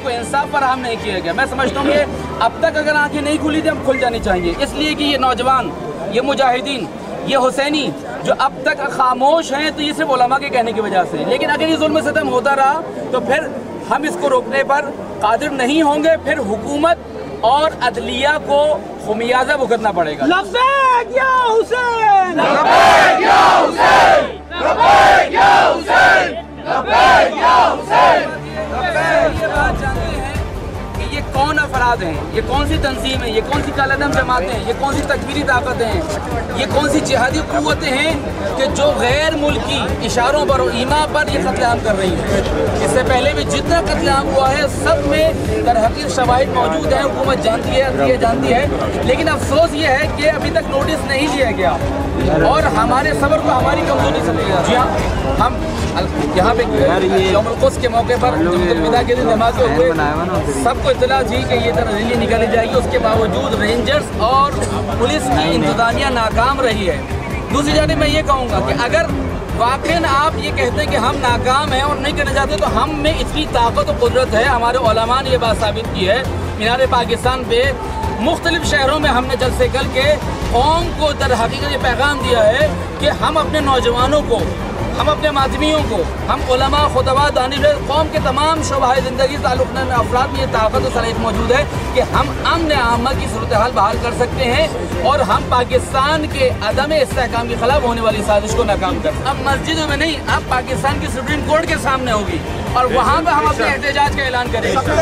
کو انصاف فراہم نہیں کیا گیا. میں سمجھتا ہوں کہ اب تک اگر آنکھیں نہیں کھلی تھی اب کھل جانی چاہیے، اس لیے کہ یہ نوجوان، یہ مجاہدین، یہ حسینی جو اب تک خاموش ہیں تو یہ صرف علماء کے کہنے کی وجہ سے. لیکن اگر یہ ظلم ستم ہوتا رہا تو پھر ہم اس کو روکنے پر قادر نہیں ہوں گے، پھر حکومت اور عدلیہ کو خمیازہ بھگتنا پڑے گا. لبیک یا حسین، لبیک یا حسین، لبیک یا حسین، لبیک یا حسین. یہ بات جانتے ہیں کہ یہ کون افراد ہیں، یہ کون سی تنظیم ہیں، یہ کون سی کالعدم جماعتیں ہیں، یہ کون سی تکفیری طاقتیں ہیں، یہ کون سی جہادی قوتیں ہیں کہ جو غیر ملکی اشاروں پر اور ایما پر یہ قتل عام کر رہی ہیں. اس سے پہلے بھی جتنا قتل عام ہوا ہے سب میں درحقیق شواہد موجود ہیں، حکومت جانتی ہے، عدلیہ جانتی ہے. لیکن افسوس یہ ہے کہ ابھی تک نوٹس نہیں لیا گیا اور ہمارے صبر کو ہماری کمزوری سمجھا. جی ہاں، ہم یہاں پہ یوم القدس کے موقع پر الوداع کے دن دھماکے ہوئے، سب کو اطلاع تھی کہ یہ ریلی نکالی جائے گی. اس کے باوجود رینجرز اور پولیس کی انتظامیہ ناکام رہی ہے. دوسری جانب میں یہ کہوں گا کہ اگر واقعاً آپ یہ کہتے ہیں کہ ہم ناکام ہیں اور نہیں کرنا چاہتے تو ہم میں اتنی طاقت و قدرت ہے. ہمارے علماء نے یہ بات ثابت کی ہے. مینار پاکستان پہ مختلف شہروں میں ہم نے جل سے کل کے قوم کو در حقیقت یہ پیغام دیا ہے کہ ہم اپنے نوجوانوں کو، ہم اپنے ماتمیوں کو، ہم علماء، خطباء، دانشور، قوم کے تمام شعبۂ زندگی تعلق افراد میں یہ طاقت و صلاحیت موجود ہے کہ ہم امن عامہ کی صورتحال بحال کر سکتے ہیں اور ہم پاکستان کے عدم استحکام کے خلاف ہونے والی سازش کو ناکام کر سکتے ہیں. اب مسجدوں میں نہیں، اب پاکستان کی سپریم کورٹ کے سامنے ہوگی اور وہاں پہ ہم اپنے احتجاج کا اعلان کریں گے.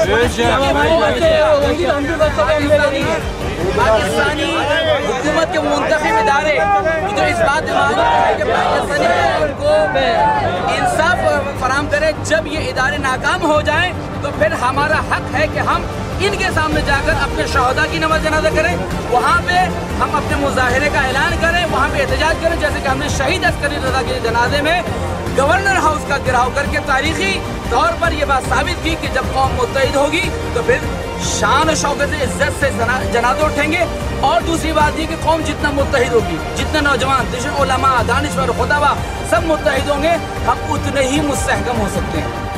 پاکستانی حکومت کے منتخب ادارے جو اس بات کہ پاکستانی قوم کو انصاف فراہم کرے. جب یہ ادارے ناکام ہو جائیں تو پھر ہمارا حق ہے کہ ہم ان کے سامنے جا کر اپنے شہداء کی نماز جنازہ کریں، وہاں پہ ہم اپنے مظاہرے کا اعلان کریں، وہاں پہ احتجاج کریں. جیسے کہ ہم نے شہید عسکری رضا کے جنازے میں گورنر ہاؤس کا گھراؤ کر کے تاریخی طور پر یہ بات ثابت کی کہ جب قوم متحد ہوگی تو پھر شان و شوکت سے، عزت سے جنازے اٹھیں گے. اور دوسری بات یہ کہ قوم جتنا متحد ہوگی، جتنے نوجوان، علماء، دانشور، خطباء سب متحد ہوں گے، ہم اتنے ہی مستحکم ہو سکتے ہیں.